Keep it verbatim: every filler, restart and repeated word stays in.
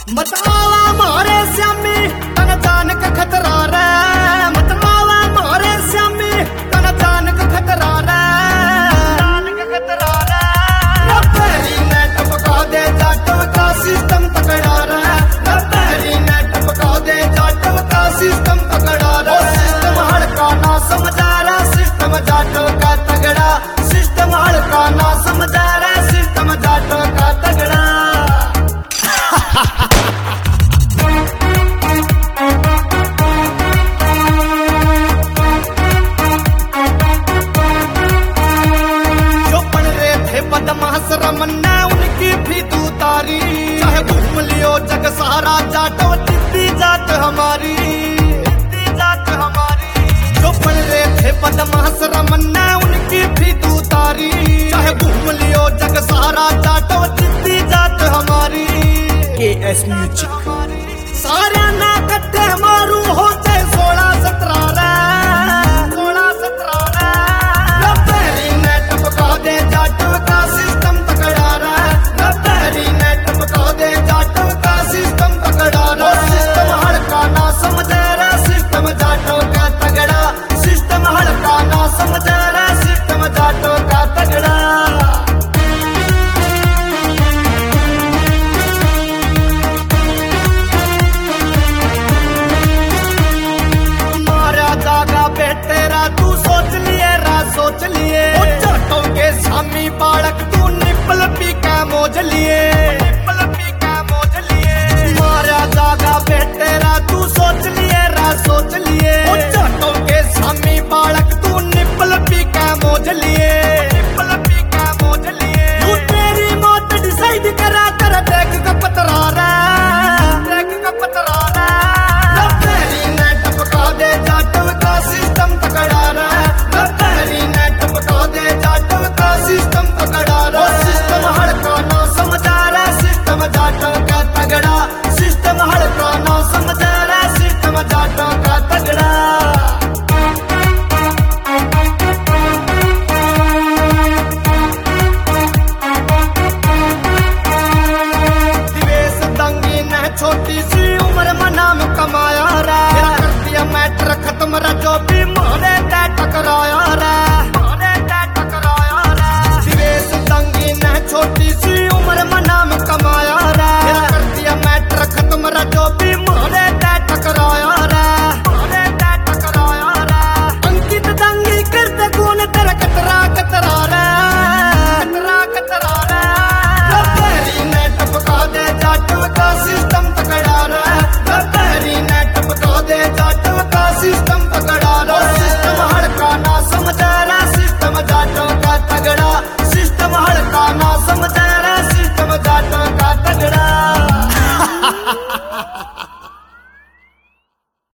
मतवाला मारे श्यामी तन जान का खतरा रे, मतवाला मारे श्यामी तन जान का खतरा रे, जान का खतरा रे। नब्बेरी ने टपका दे जाटव का सिस्टम तगड़ा रे, नब्बेरी ने टपका दे जाटव का सिस्टम तगड़ा रे। सिस्टम हड़का ना समझा रे, सिस्टम जाटव का तगड़ा, सिस्टम हड़का ना समझा रे, सिस्टम जाटव का तगड़ा। बदमाश रमन्ना उनकी भी तू तारी, चाहे घूम लियो जग सारा जाटव जिद्दी जात हमारी, जिद्दी जात हमारी। जो पढ़ रहे थे बदमाश रमन्ना उनकी भी तू तारी, चाहे घूम लियो जग सारा जाटव जिद्दी जात हमारी। के एस म्यूजिक सारे ना कट्टे मारू होते सोलह सत्रह रे, सोलह सत्रह रे। नब्बेरी ने टपका दे जाटव का सिस्टम तगड़ा रे, नब्बेरी ने टपका दे जाटव का सिस्टम तगड़ा रे। सिस्टम हड़का ना समझे रे, सिस्टम जाटव का तगड़ा, सिस्टम हड़का ना समझे रे, सिस्टम जाटव का तगड़ा। सोच लिए जाटव के सामी बालक तू निपल पी का मोज लिए, निपल पी का मोज लिए। मारा जागा बेटेरा तू सोच लिए रा सोच लिए जाटव के सामी